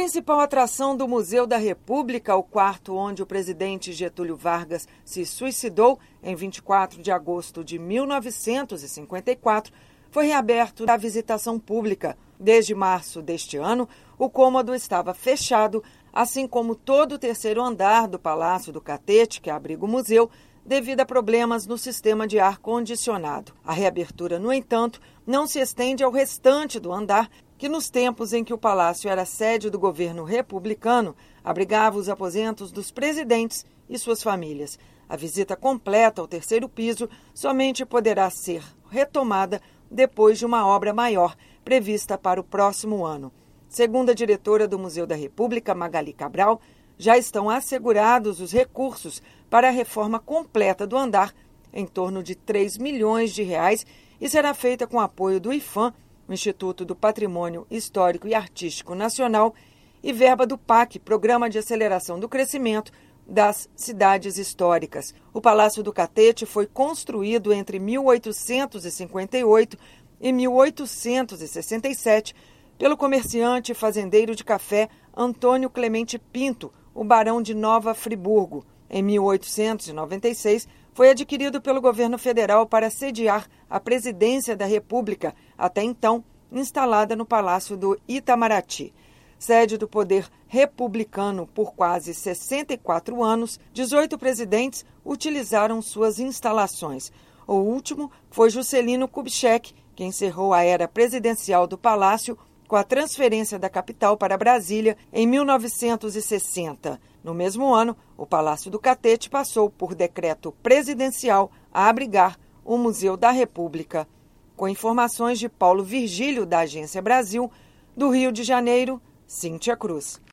principal atração do Museu da República, o quarto onde o presidente Getúlio Vargas se suicidou em 24 de agosto de 1954, foi reaberto à visitação pública. Desde março deste ano, o cômodo estava fechado, assim como todo o terceiro andar do Palácio do Catete, que abriga o museu, devido a problemas no sistema de ar-condicionado. A reabertura, no entanto, não se estende ao restante do andar, que nos tempos em que o palácio era sede do governo republicano, abrigava os aposentos dos presidentes e suas famílias. A visita completa ao terceiro piso somente poderá ser retomada depois de uma obra maior, prevista para o próximo ano. Segundo a diretora do Museu da República, Magali Cabral, já estão assegurados os recursos para a reforma completa do andar, em torno de R$3 milhões, e será feita com apoio do IPHAN, o Instituto do Patrimônio Histórico e Artístico Nacional, e verba do PAC, Programa de Aceleração do Crescimento das Cidades Históricas. O Palácio do Catete foi construído entre 1858 e 1867 pelo comerciante e fazendeiro de café Antônio Clemente Pinto, o Barão de Nova Friburgo. Em 1896, foi adquirido pelo governo federal para sediar a presidência da República, até então instalada no Palácio do Itamaraty. Sede do poder republicano por quase 64 anos, 18 presidentes utilizaram suas instalações. O último foi Juscelino Kubitschek, que encerrou a era presidencial do Palácio com a transferência da capital para Brasília em 1960. No mesmo ano, o Palácio do Catete passou, por decreto presidencial, a abrigar o Museu da República. Com informações de Paulo Virgílio, da Agência Brasil, do Rio de Janeiro, Cíntia Cruz.